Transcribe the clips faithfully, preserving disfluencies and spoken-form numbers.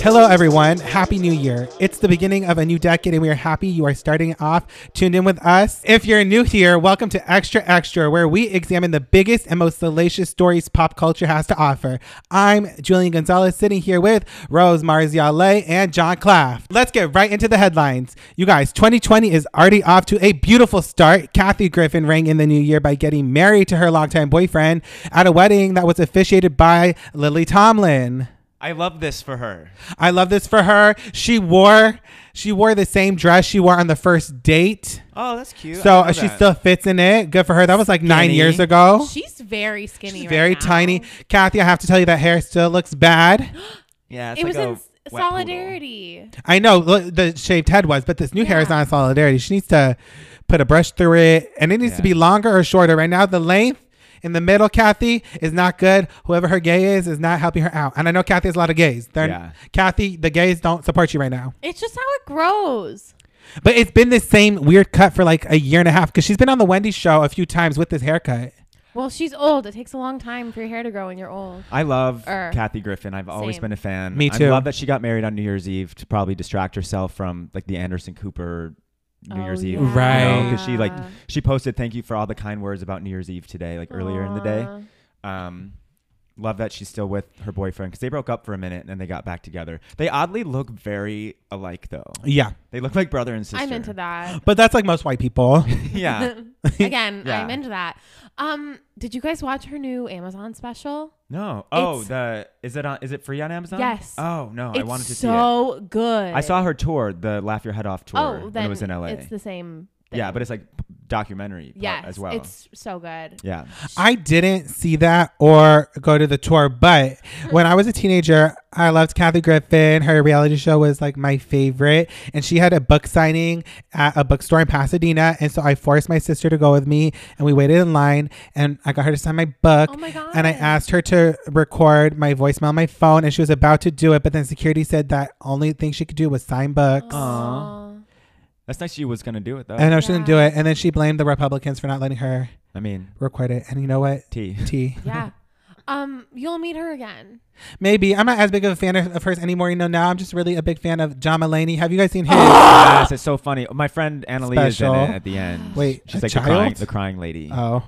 Hello, everyone. Happy New Year. It's the beginning of a new decade, and we are happy you are starting off tuned in with us. If you're new here, welcome to Extra Extra, where we examine the biggest and most salacious stories pop culture has to offer. I'm Julian Gonzalez, sitting here with Rose Marziale and John Claff. Let's get right into the headlines. You guys, twenty twenty is already off to a beautiful start. Kathy Griffin rang in the new year by getting married to her longtime boyfriend at a wedding that was officiated by Lily Tomlin. I love this for her. I love this for her. She wore she wore the same dress she wore on the first date. Oh, that's cute. So uh, she still fits in it. Good for her. That was like Skinny. nine years ago. She's very skinny. She's right very now. tiny. Kathy, I have to tell you that hair still looks bad. Yeah, it's It like was a in wet Solidarity. I know look, the shaved head was, but this new hair is Yeah. not in Solidarity. She needs to put a brush through it, and it needs Yeah. to be longer or shorter. Right now, the length in the middle, Kathy, is not good. Whoever her gay is is not helping her out. And I know Kathy has a lot of gays. They're, Yeah. Kathy, the gays don't support you right now. It's just how it grows. But it's been this same weird cut for like a year and a half because she's been on the Wendy show a few times with this haircut. Well, she's old. It takes a long time for your hair to grow when you're old. I love Er, Kathy Griffin. I've always same. been a fan. Me too. I love that she got married on New Year's Eve to probably distract herself from like the Anderson Cooper New Oh, Year's Eve. yeah. Right. Because she like she posted thank you for all the kind words about New Year's Eve today, like earlier in the day. Aw. Um, love that she's still with her boyfriend because they broke up for a minute and then they got back together. They oddly look very alike though. Yeah. They look like brother and sister. I'm into that. But that's like most white people. Yeah. Again, Yeah. I'm into that. Um, did you guys watch her new Amazon special? No. Oh, It's- the is it on? Is it free on Amazon? Yes. Oh no, it's I wanted to see it. so good. I saw her tour, the Laugh Your Head Off tour, Oh, when then it was in L A. it's the same thing. Yeah, but it's like documentary part yes, as well. it's so good. Yeah. I didn't see that or go to the tour, but when I was a teenager, I loved Kathy Griffin. Her reality show was like my favorite. And she had a book signing at a bookstore in Pasadena. And so I forced my sister to go with me and we waited in line and I got her to sign my book. Oh my god. And I asked her to record my voicemail on my phone and she was about to do it. But then security said that only thing she could do was sign books. Aw. That's nice she was going to do it, though. And no, she didn't do Yeah. it. And then she blamed the Republicans for not letting her I mean, record it. And you know what? T. T. Yeah. Um, you'll meet her again. Maybe. I'm not as big of a fan of, of hers anymore. You know, now I'm just really a big fan of John Mulaney. Have you guys seen his? Yes, it's so funny. My friend Annalie is in Special. it at the end. Wait, She's a like the child? crying, the crying lady. Oh.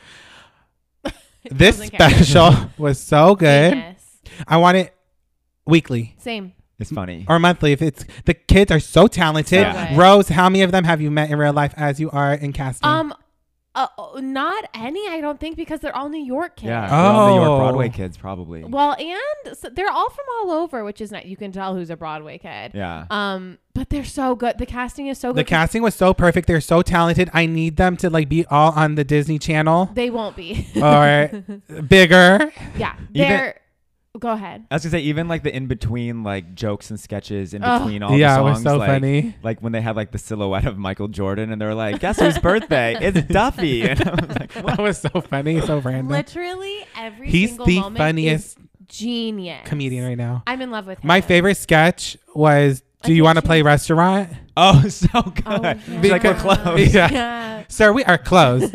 It This doesn't count. special was so good. Famous. I want it weekly Same. It's funny. or monthly. If it's the kids are so talented. So good. Rose, how many of them have you met in real life as you are in casting? Um, uh, not any, I don't think, because they're all New York kids. Yeah. they're all New Oh. York Broadway kids, probably. Well, and so they're all from all over, which is not. You can tell who's a Broadway kid. Yeah. Um, but they're so good. The casting is so the good. casting was so perfect. They're so talented. I need them to like be all on the Disney Channel They won't be. or bigger. Yeah. Even- They're. Go ahead. I was gonna say even like the in between like jokes and sketches in Ugh. between all Yeah, the it songs. was so like, funny. Like when they had like the silhouette of Michael Jordan and they're like, guess whose birthday? It's Duffy. And I was like, That was so funny. So random. Literally every He's single the moment funniest is genius comedian right now. I'm in love with him. My favorite sketch was, I do you think want to she play was- restaurant? oh, so good. Oh, She's like, we're Because- close. Yeah. Yeah. Sir, we are closed.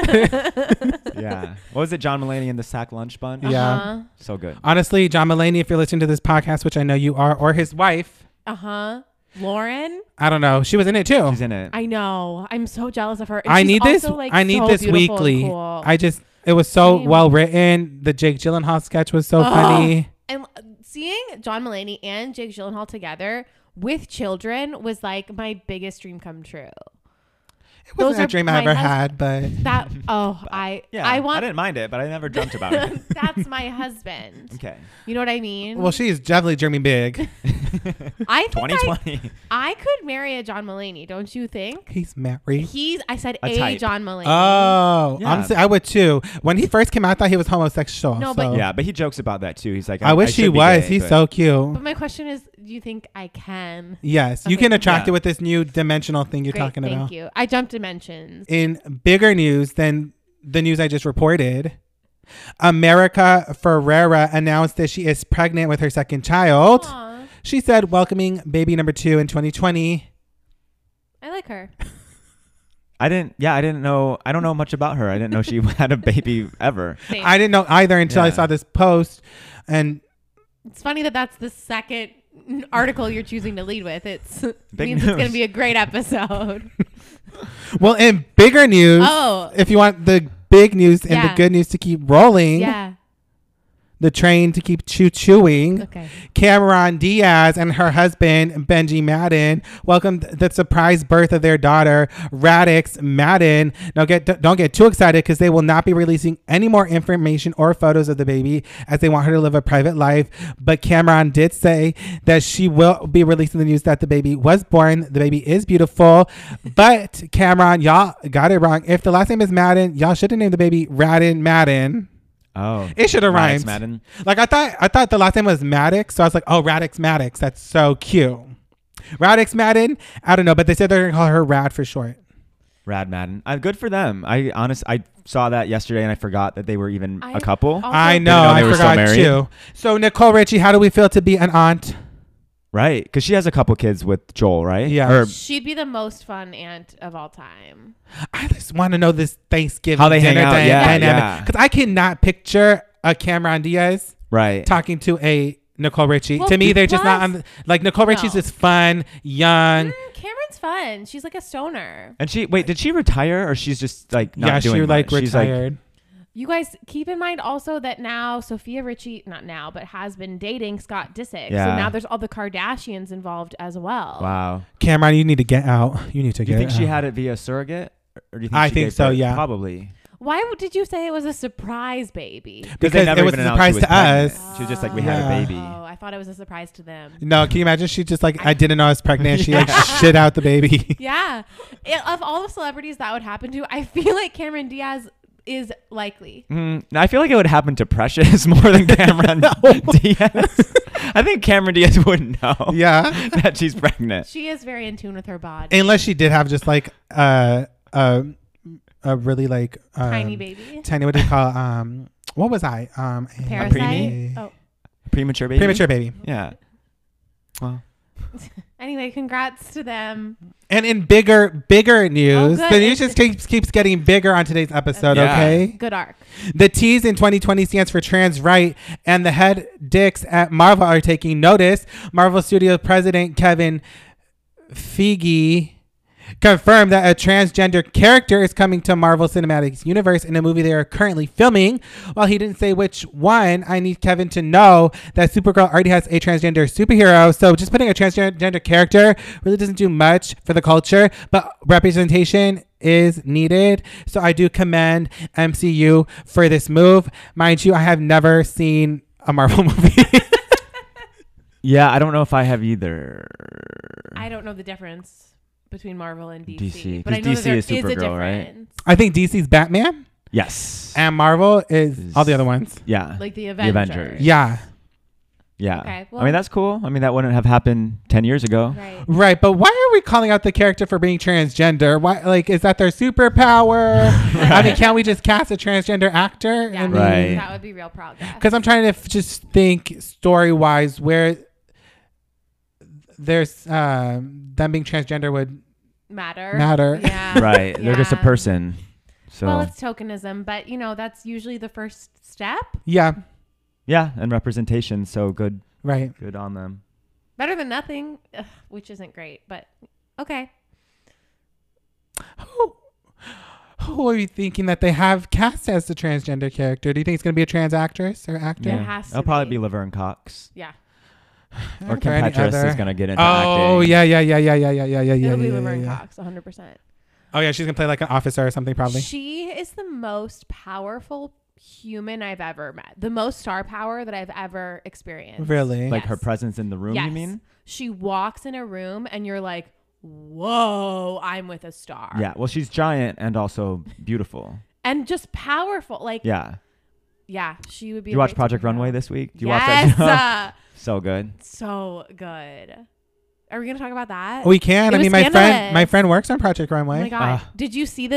Yeah. What was it? John Mulaney and the Sack Lunch Bunch? Yeah. Uh-huh. So good. Honestly, John Mulaney, if you're listening to this podcast, which I know you are, or his wife, Uh-huh. Lauren. I don't know. She was in it too. She's in it. I know. I'm so jealous of her. And I she's need this. also, like, I need so this beautiful and weekly. cool. I just, it was so Same. well written. The Jake Gyllenhaal sketch was so Ugh. funny. And uh, seeing John Mulaney and Jake Gyllenhaal together with children was like my biggest dream come true. It wasn't Those a are dream I my ever hus- had, but That oh I Yeah. I want I didn't mind it, but I never dreamt about it. that's my husband. Okay. You know what I mean? well, she's definitely dreaming big. I think twenty I, twenty. I could marry a John Mulaney, don't you think? He's married. He's I said A a, type. John Mulaney. Oh, Yeah. I'm s- I would too. When he first came out, I thought he was homosexual. No, so. but- Yeah, but he jokes about that too. He's like, I wish should he be was. gay, He's but- so cute. But my question is, do you think I can? Yes, you Okay. can attract Yeah. it with this new dimensional thing you're Great, talking thank about. you. I jumped dimensions. In bigger news than the news I just reported, America Ferrera announced that she is pregnant with her second child. Aw, She said, welcoming baby number two in twenty twenty. I like her. I didn't. Yeah, I didn't know. I don't know much about her. I didn't know she had a baby ever. I didn't know either until I Yeah. saw this post. And It's funny that that's the second n- article you're choosing to lead with. It's Big means news. it's going to be a great episode. Well, in bigger news, Oh. if you want the big news and the Yeah. good news to keep rolling, Yeah. the train to keep choo chewing. Okay. Cameron Diaz and her husband Benji Madden welcomed the surprise birth of their daughter Radix Madden. Now get don't get too excited because they will not be releasing any more information or photos of the baby as they want her to live a private life. But Cameron did say that she will be releasing the news that the baby was born. The baby is beautiful, but Cameron, y'all got it wrong. If the last name is Madden, y'all should have named the baby Radin Madden. Oh, It should have Radix rhymed. Madden. Like I thought, I thought the last name was Maddox, so I was like, "Oh, Radix Maddox, that's so cute." Radix Madden, I don't know, but they said they're gonna call her Rad for short. Rad Madden. Uh, good for them. I honest, I saw that yesterday and I forgot that they were even I a couple. also- I know, know I they were still forgot married? too. So Nicole Richie, how do we feel to be an aunt? Right, because she has a couple kids with Joel, right? Yeah. Or She'd be the most fun aunt of all time. I just want to know this Thanksgiving How they hang dinner out, dy- yeah, dynamic yeah. because I cannot picture a Cameron Diaz right. talking to a Nicole Richie. Well, to me, they're just not on plus- the, like Nicole Richie's No. just fun, young. Mm, Cameron's fun. She's like a stoner. And she wait, did she retire or she's just like not Yeah, doing she like much? She's like, retired. You guys keep in mind also that now Sophia Richie, not now, but has been dating Scott Disick. Yeah. So now there's all the Kardashians involved as well. wow. Cameron, you need to get out. You need to Do you get think she out. had it via surrogate, or do you think I she think gave so, birth? yeah. Probably. Why w- did you say it was a surprise baby? Because they never it was even a announced she surprise was to pregnant. us. She was just like, we Yeah. had a baby. Oh, I thought it was a surprise to them. No, can you imagine? She just like, I, I- didn't know I was pregnant. She like shit out the baby. Yeah. It, of all the celebrities that would happen to, I feel like Cameron Diaz is likely. Mm, I feel like it would happen to Precious more than Cameron Diaz. I think Cameron Diaz wouldn't know Yeah. that she's pregnant. She is very in tune with her body. Unless she did have just like uh, uh, a really like um, Tiny baby. tiny. What do you call? Um, what was I? Um, a- Parasite. a- Oh. Premature baby. Premature baby. Yeah. Well, Anyway, congrats to them. And in bigger, bigger news, good. the news just keeps keeps getting bigger on today's episode. Yeah. Okay. Good arc. The T's in twenty twenty stands for trans right, and the head dicks at Marvel are taking notice. Marvel Studios president Kevin Feige confirmed that a transgender character is coming to Marvel Cinematic Universe in a movie they are currently filming. While he didn't say which one, I need Kevin to know that Supergirl already has a transgender superhero. So just putting a transgender character really doesn't do much for the culture, but representation is needed. So I do commend M C U for this move. Mind you, I have never seen a Marvel movie. yeah, I don't know if I have either. I don't know the difference between Marvel and D C, D C, but I 'cause know D that C there is is a Supergirl, right? difference. I think D C's Batman Yes. and Marvel is Is- all the other ones. yeah. Like the the Avengers. Avengers. Yeah. Yeah. Okay, I well- mean, that's cool. I mean, that wouldn't have happened ten years ago. Right. Right, but why are we calling out the character for being transgender? Why, like, is that their superpower? I mean, can't we just cast a transgender actor? Yeah, I mean, Right. that would be real progress. Because I'm trying to f- just think story wise where there's um, them being transgender would matter. matter. Yeah. Right. They're just a Yeah. person. So, Well, it's tokenism, but you know that's usually the first step. Yeah, yeah. And representation. So good. right. Good on them. Better than nothing, ugh, which isn't great, but okay. Who, who are you thinking that they have cast as the transgender character? Do you think it's going to be a trans actress or actor? There has to It'll probably be. be Laverne Cox. Yeah. Or Are Kim there any Petras other- is going to get into Oh, acting. yeah, yeah, yeah, yeah, yeah, yeah, yeah, yeah, yeah. It'll be yeah, Laverne yeah. Cox, one hundred percent. Oh, yeah, she's going to play like an officer or something, probably. She is the most powerful human I've ever met. The most star power that I've ever experienced. Really? Like her Yes. presence in the room, you Yes. mean? She walks in a room and you're like, whoa, I'm with a star. Yeah. Well, she's giant and also beautiful. And just powerful. Like, yeah, Yeah. she would be. Did you a watch great Project superhero. Runway this week? Did you yes, watch that show? uh, So good. so good. Are we gonna talk about that? We can. It I was mean, my friend, scandalous. my friend works on Project Oh Runway. my god! Ah. Did you see the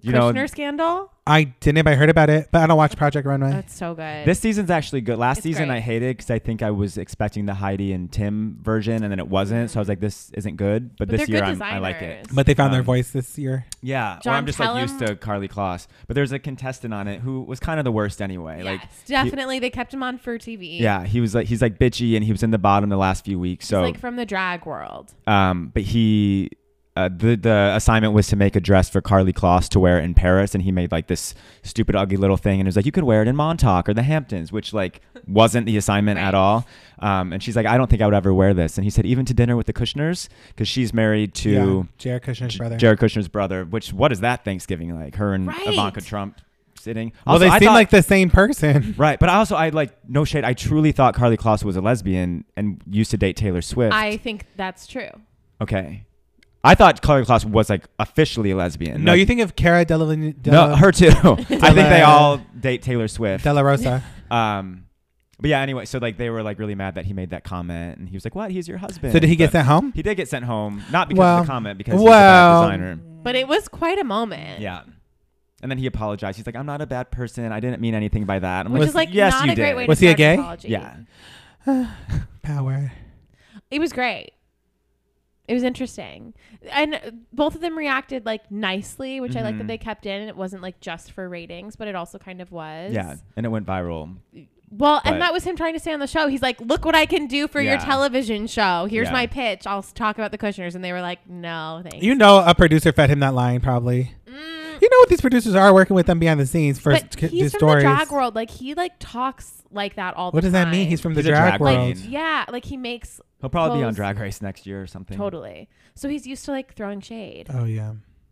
You know, Kushner scandal. I didn't, but I heard about it, but I don't watch Project Runway. That's so good. this season's actually good. Last It's season great. I hated because I think I was expecting the Heidi and Tim version, and then it wasn't. So I was like, this isn't good. But, But this they're year good I'm, I like it. designers. But they found their Um, voice this year. Yeah, or John, I'm just like tell used him- to Carly Kloss. But there's a contestant on it who was kind of the worst anyway. yes, Like, definitely. They kept him on for T V. yeah, he was like he's like bitchy, and he was in the bottom the last few weeks. He's So, like from the drag world. um, but he. Uh, the the assignment was to make a dress for Carly Kloss to wear in Paris, and he made like this stupid ugly little thing, and it was like you could wear it in Montauk or the Hamptons, which like wasn't the assignment Right. at all. Um, and she's like, I don't think I would ever wear this. And he said, even to dinner with the Kushners, because she's married to Yeah, Jared Kushner's brother. Jared Kushner's brother. Which what is that Thanksgiving like? Her and Right. Ivanka Trump sitting. well, Also, they I seem thought- like the same person. right, but also I like no shade. I truly thought Carly Kloss was a lesbian and used to date Taylor Swift. I think that's true. okay. I thought Carly Kloss was like officially a lesbian. No, Like, you think of Cara Della, no, Della, her too. I think they all date Taylor Swift. Della Rosa. Um, but yeah, anyway, so like they were like really mad that he made that comment, and he was like, "What? He's your husband." So did he get But sent home? He did get sent home, not because Well, of the comment, because he's well, a bad designer. But it was quite a moment. Yeah. And then he apologized. He's like, "I'm not a bad person. I didn't mean anything by that." I'm Which like, is like yes, not you a great did. way Was to he a start gay? an apology. Yeah. Power. It was great. It was interesting. And both of them reacted like nicely, which I like that Mhm. they kept in. It wasn't like just for ratings, but it also kind of was. Yeah, and it went viral. Well, But- and that was him trying to stay on the show. He's like, look what I can do for your Yeah. television show. Here's Yeah. my pitch. I'll s- talk about the Kushners. And they were like, no, thanks. You know, a producer fed him that line probably. Mm, You know what these producers are working with them behind the scenes for but s- he's do from stories. the drag world. Like, he like talks like that all the What time. does that mean? He's from the He's a drag, drag world. queen. Yeah, like he makes He'll probably be on Close. Drag Race next year or something. totally. So he's used to like throwing shade. Oh yeah.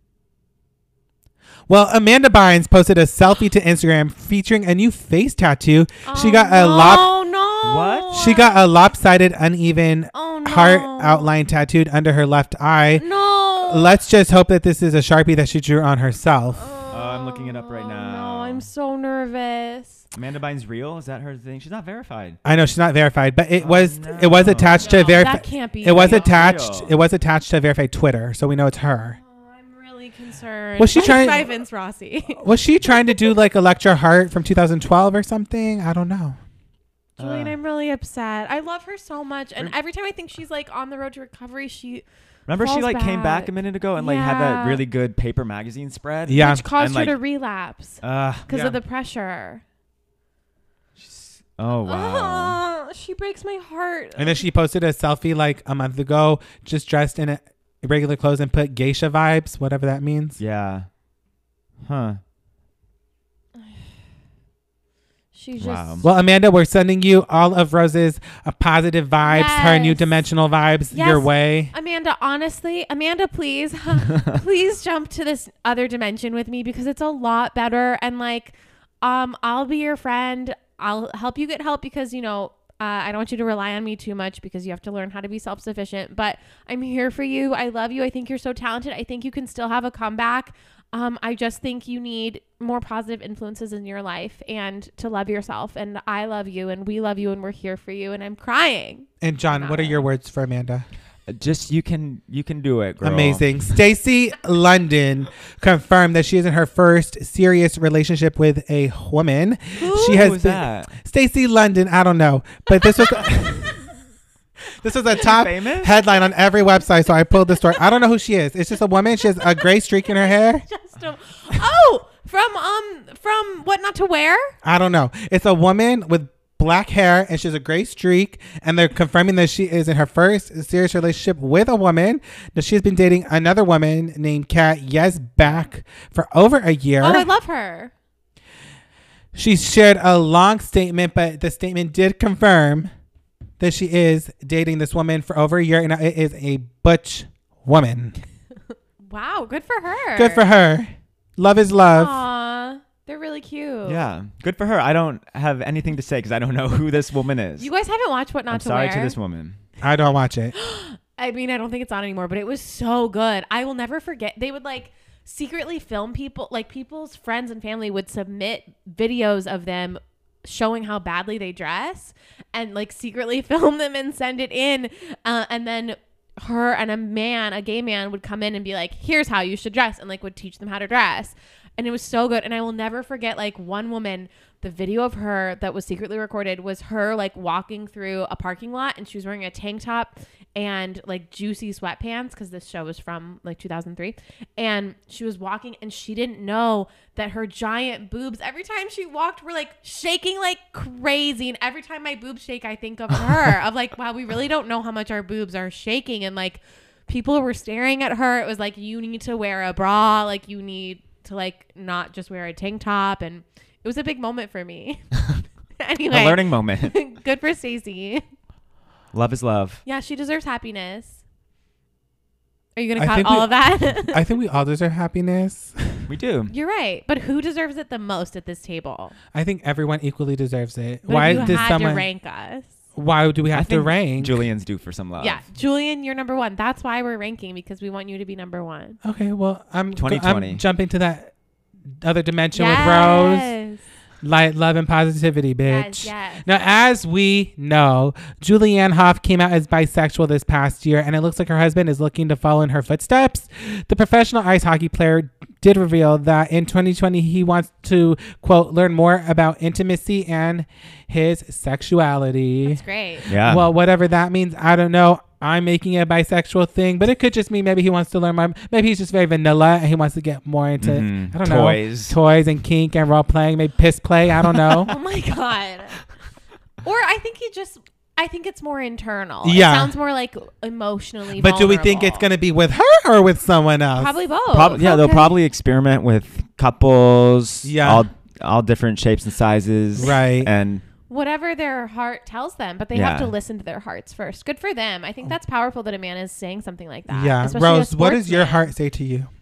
Well, Amanda Bynes posted a selfie to Instagram featuring a new face tattoo. she got a Oh, lop. no, no. What? She got a lopsided, uneven Oh, no. heart outline tattooed under her left eye. No. Let's just hope that this is a Sharpie that she drew on herself. Oh, I'm looking it up right now. No, I'm so nervous. Amanda Bynes real? Is that her thing? She's not verified. I know she's not verified, but it Oh, was no. it was attached No, to verify. that can't be. It was real. attached. real. It was attached to verified Twitter, so we know it's her. Oh, I'm really concerned. Was she By- trying- by Vince Rossi? Was she trying to do like Electra Heart from two thousand twelve or something? I don't know. Julian, Uh, I'm really upset. I love her so much, and Rem- every time I think she's like on the road to recovery, she Remember she falls like came back back. a minute ago and like had that Yeah. really good paper magazine spread? Yeah. which caused And, her like, to relapse Uh, because yeah. of the pressure. She's- Oh wow. Oh, she breaks my heart. And then she posted a selfie like a month ago, just dressed in a regular clothes and put geisha vibes, whatever that means. Yeah. Huh. She just Wow. Well, Amanda, we're sending you all of Rose's uh, positive vibes, her new Yes. dimensional vibes Yes. your way. Amanda, honestly, Amanda, please, please jump to this other dimension with me because it's a lot better. And like, um, I'll be your friend. I'll help you get help because, you know, uh, I don't want you to rely on me too much because you have to learn how to be self-sufficient, but I'm here for you. I love you. I think you're so talented. I think you can still have a comeback. Um, I just think you need more positive influences in your life and to love yourself. And I love you and we love you and we're here for you. And I'm crying. And John, what are your words for Amanda? Just you can you can do it, girl. Amazing. Stacey London confirmed that she is in her first serious relationship with a woman. She has Who was been that? Stacey London. I don't know, but this was this was a top famous? headline on every website. So I pulled the story. I don't know who she is. It's just a woman. She has a gray streak in her hair. Just a, oh, from um from What Not to Wear? I don't know. It's a woman with black hair and she has a gray streak, and they're confirming that she is in her first serious relationship with a woman. That she's been dating another woman named Kat Yesback for over a year. Oh, I love her. She shared a long statement, but the statement did confirm that she is dating this woman for over a year, and it is a butch woman. Wow, good for her. Good for her. Love is love. Aw, they're really cute. Yeah, good for her. I don't have anything to say because I don't know who this woman is. You guys haven't watched What Not I'm to sorry Wear? to this woman. I don't watch it. I mean, I don't think it's on anymore, but it was so good. I will never forget. They would like secretly film people, like people's friends and family would submit videos of them showing how badly they dress and like secretly film them and send it in. Uh, and then her and a man, a gay man, would come in and be like, here's how you should dress, and like would teach them how to dress. And it was so good. And I will never forget, like, one woman, the video of her that was secretly recorded was her like walking through a parking lot, and she was wearing a tank top and like juicy sweatpants, because this show was from like two thousand three, and she was walking and she didn't know that her giant boobs, every time she walked, were like shaking like crazy. And every time my boobs shake, I think of her of like, wow, we really don't know how much our boobs are shaking. And like people were staring at her. It was like, you need to wear a bra, like you need to like not just wear a tank top. And it was a big moment for me. Anyway, a learning moment. Good for Stacey. Love is love. Yeah, she deserves happiness. Are you gonna I cut think all we- of that? I think we all deserve happiness. We do. You're right, but who deserves it the most at this table? I think everyone equally deserves it. But Why if you does had someone to rank us? Why do we I have to think rank? Julian's due for some love. Yeah, Julian, you're number one. That's why we're ranking, because we want you to be number one. Okay, well, I'm twenty twenty. I'm jumping to that other dimension with Rose. Yes. Light, love, and positivity, bitch. Yes, yes. Now, as we know, Julianne Hough came out as bisexual this past year, and it looks like her husband is looking to follow in her footsteps. The professional ice hockey player did reveal that in twenty twenty, he wants to, quote, learn more about intimacy and his sexuality. That's great. Yeah. Well, whatever that means, I don't know. I'm making it a bisexual thing, but it could just mean maybe he wants to learn more. Maybe he's just very vanilla and he wants to get more into, Mhm. I don't Toys. know, toys and kink and role playing, maybe piss play. I don't know. Oh my God. Or I think he just, I think it's more internal. Yeah. It sounds more like emotionally But do we think it's vulnerable. going to be with her or with someone else? Probably both. Prob- yeah, they'll Okay. probably experiment with couples. Yeah. All, all different shapes and sizes. Right. And Whatever their heart tells them, but they have Yeah. to listen to their hearts first. Good for them. I think that's powerful that a man is saying something like that. Yeah. especially a Rose, what does your sportsman. heart say to you?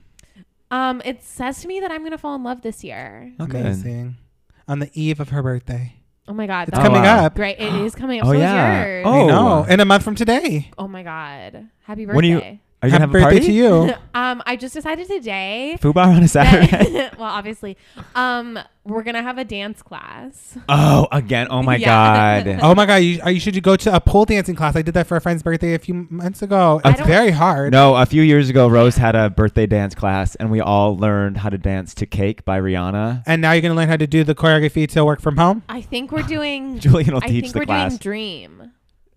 Um, it says to me that I'm gonna fall in love this year. Okay. Amazing. On the eve of her birthday. Oh my God, It's that's coming wow. up. great. It is coming up. Oh, so yeah. is yours. Oh. I know. In a month from today. Oh my God, happy birthday. When are you- are you Happy going to have a birthday party? to you. um, I just decided today. Fubar on a Saturday. that- well, obviously, um, we're gonna have a dance class. Oh, again. Oh, my Yeah. God. Oh my God. You, you should go to a pole dancing class. I did that for a friend's birthday a few months ago. I It's don't- very hard. No, a few years ago, Rose had a birthday dance class, and we all learned how to dance to Cake by Rihanna. And now you're going to learn how to do the choreography to work from home? I think we're doing. Julian will I teach think the we're class. doing Dream.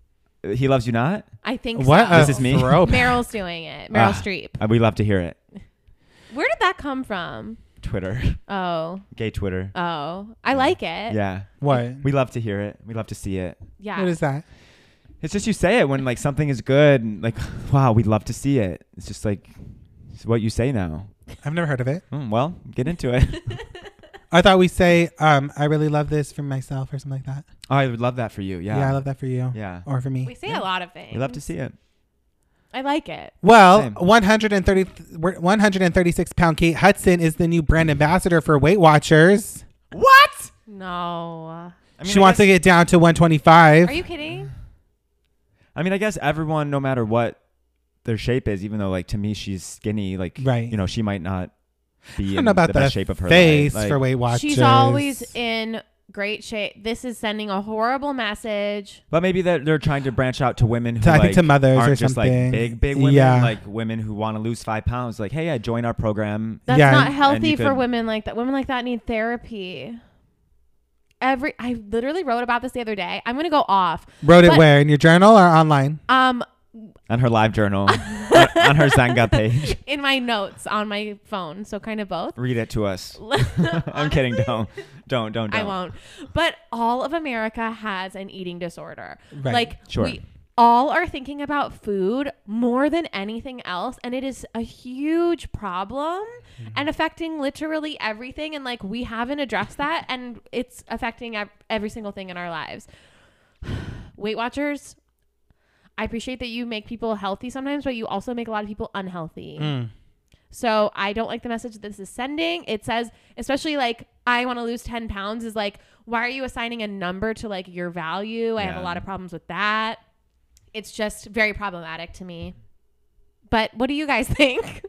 He Loves You Not? I think What? so. a This is me? throwback. Meryl's doing it. Meryl Ah. Streep. Uh, we love to hear it. Where did that come from? Twitter. Oh, Gay Twitter. oh, I like it. Yeah. What? We love to hear it. We love to see it. Yeah. What is that? It's just you say it when like something is good and like, wow, we'd love to see it. It's just like it's what you say now. I've never heard of it. Mm, well, get into it. I thought we say, um, I really love this for myself or something like that. Oh, I would love that for you. Yeah. Yeah, I love that for you. Yeah. Or for me. We say Yeah. a lot of things. We love to see it. I like it. Well, Same. one hundred thirty, one hundred thirty-six pound Kate Hudson is the new brand ambassador for Weight Watchers. What? No. I mean, she I wants to guess- get down to one twenty-five. Are you kidding? I mean, I guess everyone, no matter what their shape is, even though like to me she's skinny, like Right. you know, she might not be I in don't know about the the best shape of her face life. Like, for Weight Watchers. She's always in great shape. This is sending a horrible message. But maybe that they're trying to branch out to women who To- I like, think to mothers aren't or just something. like big, big women, Yeah. like women who want to lose five pounds. Like, hey, I join our program. That's Yeah. not And healthy you for could- women like that. Women like that need therapy. Every I literally wrote about this the other day. I'm gonna go off. Wrote it But- where? In your journal or online? Um, On her live journal, on, on her Zanga page. in my notes on my phone, so kind of both. Read it to us. I'm kidding. Don't, don't, don't, don't. I won't. But all of America has an eating disorder. Right. Like Sure. we all are thinking about food more than anything else, and it is a huge problem Mm-hmm. and affecting literally everything. And like we haven't addressed that, and it's affecting ev- every single thing in our lives. Weight Watchers, I appreciate that you make people healthy sometimes, but you also make a lot of people unhealthy. Mm. So I don't like the message that this is sending. It says, especially like, I want to lose ten pounds is like, why are you assigning a number to like your value? I have a Yeah. lot of problems with that. It's just very problematic to me. But what do you guys think?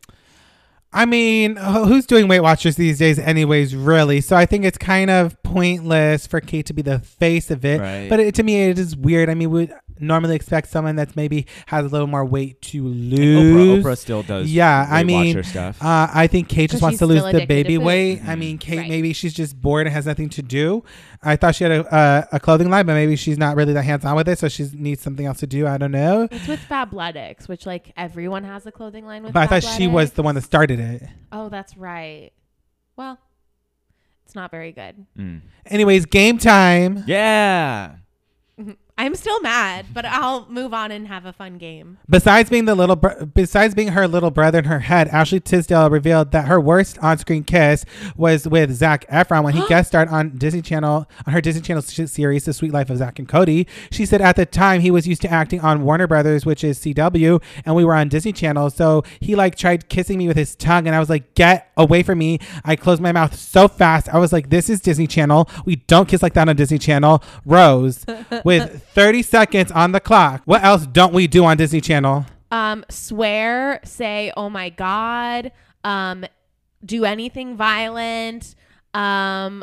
I mean, wh- who's doing Weight Watchers these days anyways, really? So I think it's kind of pointless for Kate to be the face of it. Right. But it, to me, it is weird. I mean, would, normally expect someone that's maybe has a little more weight to Like lose. Oprah, Oprah still does. Yeah, I Weight mean, Watcher stuff. Uh, I think Kate just 'Cause wants she's to lose still the addicted baby to food. weight. I Mhm. mean, Kate, Right. maybe she's just bored and has nothing to do. I thought she had a, uh, a clothing line, but maybe she's not really that hands-on with it, so she needs something else to do. I don't know. It's with Fabletics, which like everyone has a clothing line with. But I thought she was the one that started it. Oh, that's right. Well, it's not very good. Mm. Anyways, game time. Yeah. I'm still mad, but I'll move on and have a fun game. Besides being the little, br- besides being her little brother in her head, Ashley Tisdale revealed that her worst on-screen kiss was with Zac Efron when he guest starred on Disney Channel on her Disney Channel sh- series, The Sweet Life of Zac and Cody. She said at the time he was used to acting on Warner Brothers, which is C W, and we were on Disney Channel, so he like tried kissing me with his tongue, and I was like, "Get away from me!" I closed my mouth so fast. I was like, "This is Disney Channel. We don't kiss like that on Disney Channel." Rose with thirty seconds on the clock. What else don't we do on Disney Channel? Um, swear, say, "Oh my God," um, do anything violent, um,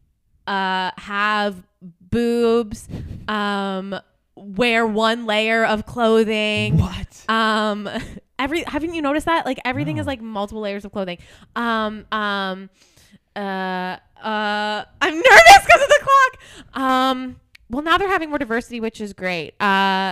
uh, have boobs, um, wear one layer of clothing. What? Um, every haven't you noticed that? Like everything No. is like multiple layers of clothing. Um, um, uh, uh, I'm nervous because of the clock. Um, well, now they're having more diversity, which is great. Uh.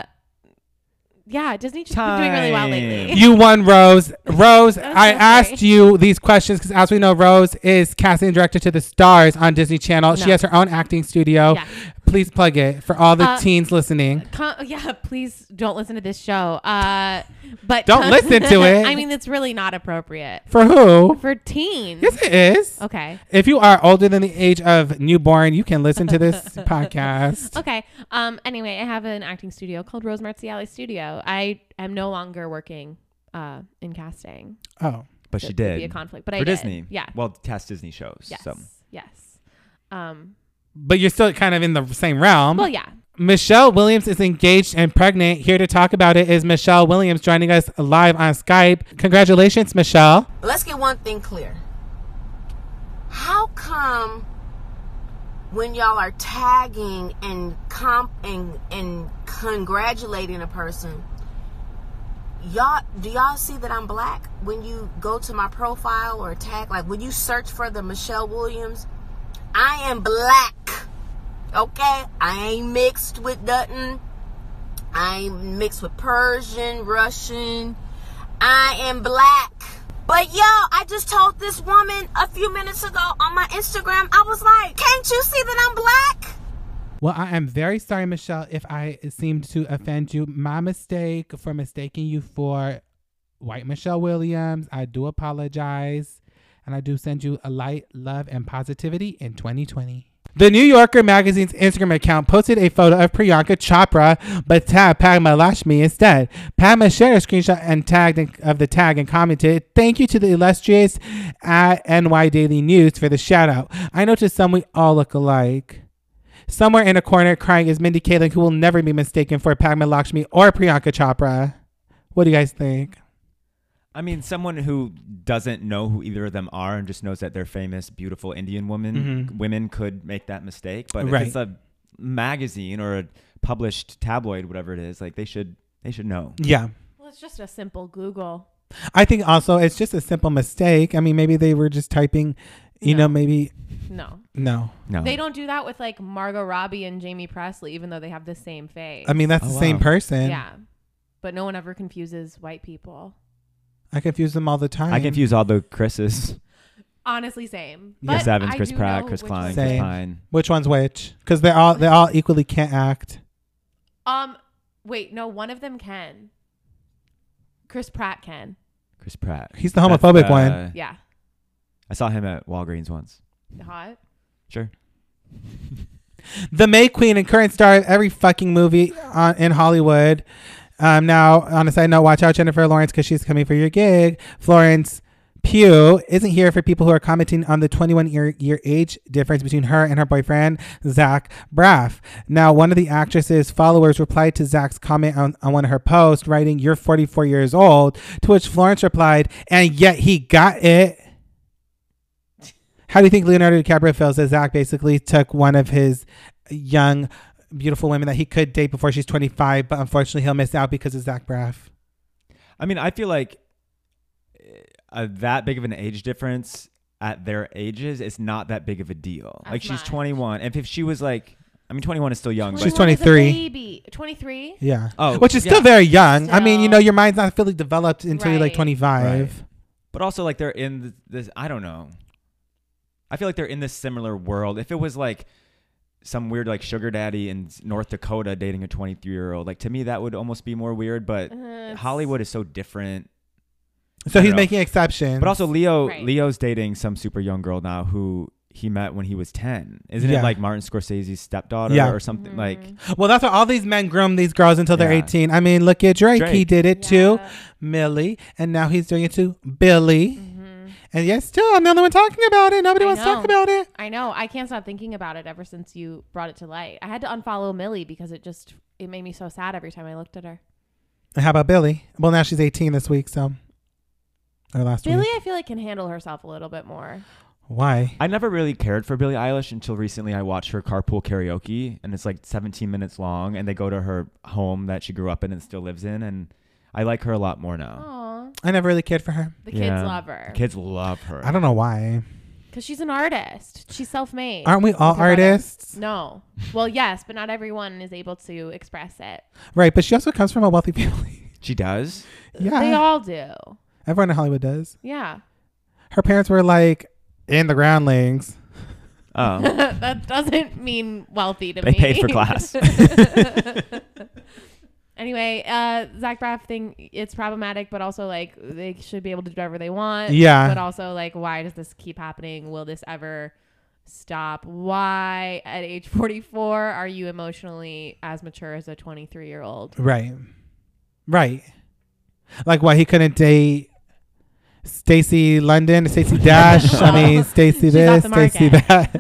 Yeah, Disney just been doing really well lately. Time. You won, Rose. Rose, That's I so asked great. you these questions because, as we know, Rose is casting director to the stars on Disney Channel. She No. has her own acting studio. Yeah. Please plug it for all the Uh, teens listening. Com- yeah, please don't listen to this show. Uh, but Don't listen to it. I mean, it's really not appropriate For who? for teens. Yes, it is. Okay. If you are older than the age of newborn, you can listen to this podcast. Okay. Um. Anyway, I have an acting studio called Rose Marziali Studio. I am no longer working uh in casting. Oh, But So she it would be did. a conflict, but For I did. Disney. Yeah. Well, cast Disney shows. Yes. So. Yes. Um. but you're still kind of in the same realm. Well, yeah. Michelle Williams is engaged and pregnant. Here to talk about it is Michelle Williams joining us live on Skype. Congratulations, Michelle. Let's get one thing clear. How come when y'all are tagging and comp and and congratulating a person, y'all do y'all see that I'm black when you go to my profile or tag? Like when you search for the Michelle Williams, I am black. Okay? I ain't mixed with nothing. I ain't mixed with Persian, Russian. I am black. But yo, I just told this woman a few minutes ago on my Instagram, I was like, can't you see that I'm black? Well, I am very sorry, Michelle, if I seemed to offend you. My mistake for mistaking you for white Michelle Williams. I do apologize. And I do send you a light, love, and positivity in twenty twenty. The New Yorker magazine's Instagram account posted a photo of Priyanka Chopra, but tagged Padma Lakshmi instead. Padma shared a screenshot and tagged of the tag and commented, "Thank you to the illustrious at N Y Daily News for the shout out. I know to some we all look alike." Somewhere in a corner crying is Mindy Kaling, who will never be mistaken for Padma Lakshmi or Priyanka Chopra. What do you guys think? I mean, someone who doesn't know who either of them are and just knows that they're famous, beautiful Indian women, Mhm. women could make that mistake. But Right. if it's a magazine or a published tabloid, whatever it is, like they should, they should know. Yeah. Well, it's just a simple Google. I think also it's just a simple mistake. I mean, maybe they were just typing, you No. know, maybe, No. no. No, They don't do that with like Margot Robbie and Jamie Presley, even though they have the same face. I mean, that's Oh, the same wow. person. yeah. But no one ever confuses white people. I confuse them all the time. I confuse all the Chris's. Honestly, same. Yeah. Chris But Evans, I Chris do Pratt, know Chris which Klein, one's Chris Same. Pine. Which one's which? Because they all they all equally can't act. Um, wait, no, one of them can. Chris Pratt can. Chris Pratt. He's the homophobic That's, uh, one. Yeah. I saw him at Walgreens once. Hot. Sure. The May Queen and current star of every fucking movie on, in Hollywood. Um, now, on a side note, watch out, Jennifer Lawrence, because she's coming for your gig. Florence Pugh isn't here for people who are commenting on the twenty-one year, year age difference between her and her boyfriend, Zach Braff. Now, one of the actress's followers replied to Zach's comment on, on one of her posts, writing, "You're forty-four years old," to which Florence replied, "And yet he got it." How do you think Leonardo DiCaprio feels that Zach basically took one of his young beautiful women that he could date before she's twenty-five, but unfortunately he'll miss out because of Zach Braff. I mean, I feel like uh, that big of an age difference at their ages is not that big of a deal. That's like she's much. twenty-one. And if she was like, I mean, twenty-one is still young. She's but twenty-one is a twenty-three. Baby. twenty-three? Yeah. Oh, Which is yeah. still very young. I mean, you know, Still. your mind's not fully developed until you're like Right. twenty-five. But also, like, they're in th- this, I don't know. I feel like they're in this similar world. If it was like some weird, like, sugar daddy in North Dakota dating a twenty-three year old, like, to me, that would almost be more weird. But Uh, it's- Hollywood is so different. So I he's don't know. making exceptions. But also, Leo, Right. Leo's dating some super young girl now who he met when he was ten. Isn't Yeah. it like Martin Scorsese's stepdaughter Yeah. or something? Like, Mhm. well, that's what all these men groom these girls until they're Yeah. eighteen. I mean, look at Drake. He Drake. did it to Yeah. Millie, and now he's doing it to Billy. Mhm. And yes, still, I'm the only one talking about it. Nobody I wants to talk know. about it. I know. I can't stop thinking about it ever since you brought it to light. I had to unfollow Millie because it just it made me so sad every time I looked at her. And how about Billy? Well, now she's eighteen this week, so. Or last Billy, week. I feel like can handle herself a little bit more. Why? I never really cared for Billie Eilish until recently. I watched her carpool karaoke, and it's like seventeen minutes long, and they go to her home that she grew up in and still lives in, and I like her a lot more now. Aw, I never really cared for her. the kids Yeah. love her The kids love her. I don't know why. because she's an artist. She's self-made. Aren't we all With her brother. artists? No. Well, yes, but not everyone is able to express it. Right, but she also comes from a wealthy family. She does? Yeah. They all do. Everyone in Hollywood does. Yeah. Her parents were like in the groundlings. Oh. That doesn't mean wealthy to They me. paid for class. Anyway, uh, Zach Braff thing, it's problematic, but also like they should be able to do whatever they want. Yeah. But also like, why does this keep happening? Will this ever stop? Why at age forty-four are you emotionally as mature as a twenty-three year old? Right. Right. Like why he couldn't date Stacey London, Stacey Dash. I mean, Stacey She's this, off the Stacey market. that.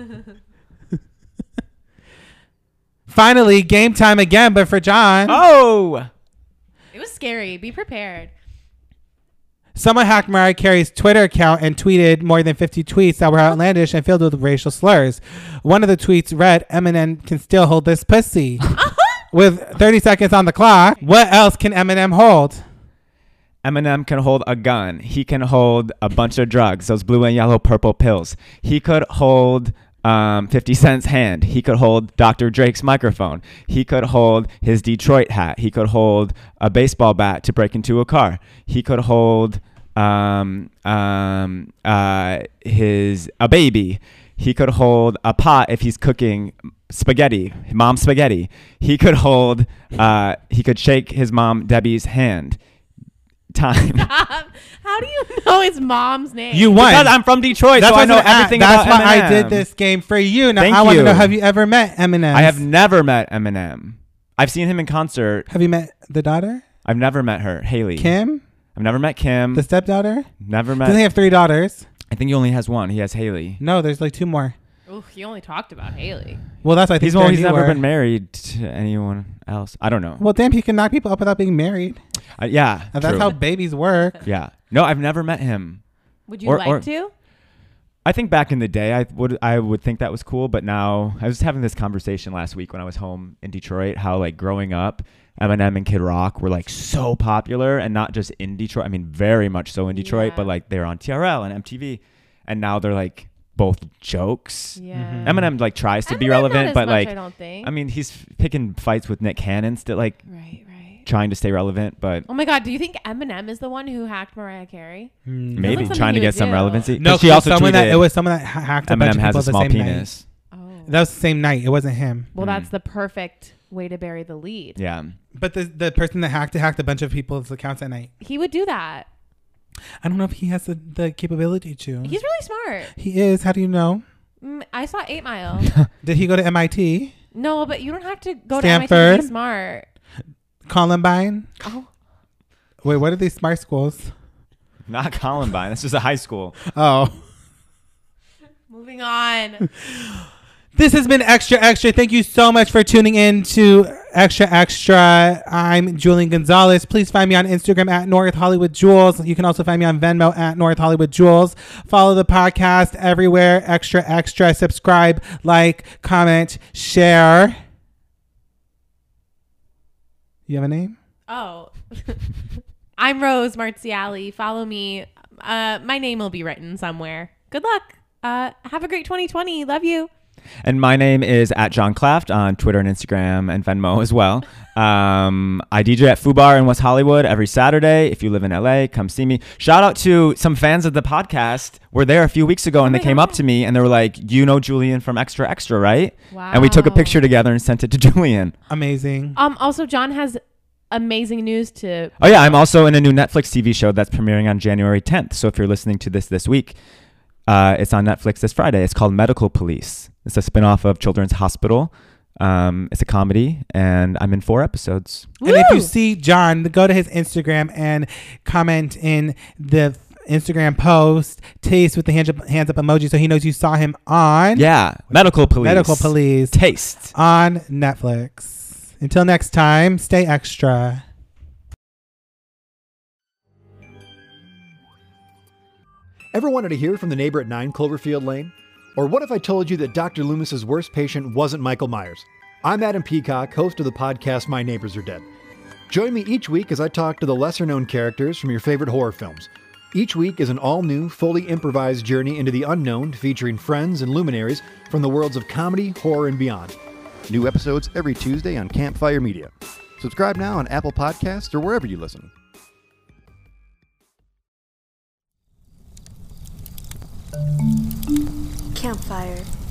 Finally, game time again, but for John. Oh! It was scary. Be prepared. Someone hacked Mariah Carey's Twitter account and tweeted more than fifty tweets that were outlandish and filled with racial slurs. One of the tweets read, Eminem can still hold this pussy. With thirty seconds on the clock, what else can Eminem hold? Eminem can hold a gun. He can hold a bunch of drugs, those blue and yellow purple pills. He could hold um, fifty Cent's hand. He could hold Doctor Drake's microphone. He could hold his Detroit hat. He could hold a baseball bat to break into a car. He could hold um, um, uh, his a baby. He could hold a pot if he's cooking spaghetti, mom's spaghetti. He could hold, uh, he could shake his mom Debbie's hand. Time. How do you know his mom's name? You won. Because I'm from Detroit, That's so what I know was gonna everything ask. about That's why I Eminem. did this game for you. Now Thank I want to you. know: have you ever met Eminem? I have never met Eminem. I've seen him in concert. Have you met the daughter, I've never met her, Haley. Kim, I've never met Kim. the stepdaughter? Never Doesn't he met. have three daughters? I think he only has one. He has Haley. No, there's like two more. Ooh, he only talked about Haley. Well, that's why I think He's well, they're he's never newer. been married to anyone else. I don't know. Well, damn, he can knock people up without being married. Uh, yeah, And that's true. how babies work. Yeah. No, I've never met him. Would you Or- like or- to? I think back in the day, I would I would think that was cool, but now I was having this conversation last week when I was home in Detroit. How like growing up, Eminem and Kid Rock were like so popular, and not just in Detroit. I mean, very much so in Detroit, Yeah. but like they're on T R L and M T V, and now they're like both jokes. Yeah. Mhm. Eminem like tries to be Eminem, not relevant, as but much, like I don't think. I mean, he's picking fights with Nick Cannon, still like right, right. trying to stay relevant, but Oh my God, do you think Eminem is the one who hacked Mariah Carey? Mm. maybe something trying to he get would some do. relevancy. No, 'Cause she 'cause also someone that tweeted it was someone that ha- hacked a bunch Eminem of has people a the small same penis. Oh. night. That was the same night. It wasn't him. Well, Mm. that's the perfect way to bury the lead. Yeah. But the the person that hacked it hacked a bunch of people's accounts at night. He would do that. I don't know if he has the, the capability to. He's really smart. He is. How do you know? Mm, I saw Eight Mile. Did he go to M I T? No, but you don't have to go to M I T to Stanford? be smart. Columbine? Oh, Wait, what are these smart schools? Not Columbine. This is a high school. Oh. moving on. This has been Extra Extra. Thank you so much for tuning in to Extra Extra. I'm Julian Gonzalez. Please find me on Instagram at North Hollywood Jewels. You can also find me on Venmo at North Hollywood Jewels. Follow the podcast everywhere. Extra Extra. Subscribe, like, comment, share. You have a name? Oh, I'm Rose Marziali. Follow me. Uh, my name will be written somewhere. Good luck. Uh, have a great twenty twenty. Love you. And my name is at John Claft on Twitter and Instagram and Venmo as well. Um, I D J at Fubar in West Hollywood every Saturday. If you live in L A, come see me. Shout out to some fans of the podcast. Were there a few weeks ago and Oh they my came God. up to me and they were like, you know Julian from Extra Extra, right? Wow. And we took a picture together and sent it to Julian. Amazing. Um. Also, John has amazing news to. Oh, yeah. I'm also in a new Netflix T V show that's premiering on January tenth. So if you're listening to this this week, uh, it's on Netflix this Friday. It's called Medical Police. It's a spinoff of Children's Hospital. Um, it's a comedy, and I'm in four episodes. And if you Woo! see John, go to his Instagram and comment in the Instagram post, taste with the hands up, hands up emoji, so he knows you saw him on Yeah, Medical Police. Medical Police Taste. on Netflix. Until next time, stay extra. Ever wanted to hear from the neighbor at nine Cloverfield Lane? Or what if I told you that Doctor Loomis's worst patient wasn't Michael Myers? I'm Adam Peacock, host of the podcast My Neighbors Are Dead. Join me each week as I talk to the lesser-known characters from your favorite horror films. Each week is an all-new, fully improvised journey into the unknown featuring friends and luminaries from the worlds of comedy, horror, and beyond. New episodes every Tuesday on Campfire Media. Subscribe now on Apple Podcasts or wherever you listen. Campfire.